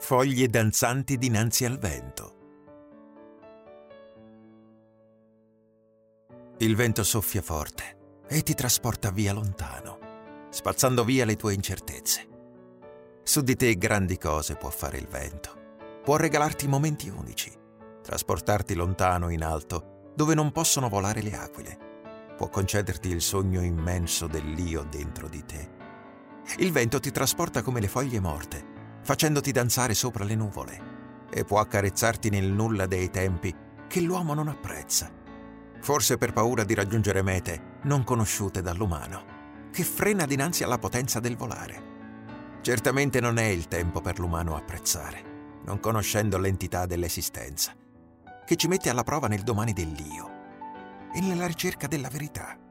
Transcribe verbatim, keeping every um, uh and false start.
Foglie danzanti dinanzi al vento. Il vento soffia forte e ti trasporta via lontano, spazzando via le tue incertezze. Su di te grandi cose può fare il vento. Può regalarti momenti unici, trasportarti lontano in alto, dove non possono volare le aquile. Può concederti il sogno immenso dell'io dentro di te. Il vento ti trasporta come le foglie morte, facendoti danzare sopra le nuvole, e può accarezzarti nel nulla dei tempi che l'uomo non apprezza, forse per paura di raggiungere mete non conosciute dall'umano, che frena dinanzi alla potenza del volare. Certamente non è il tempo per l'umano apprezzare, non conoscendo l'entità dell'esistenza, che ci mette alla prova nel domani dell'io e nella ricerca della verità.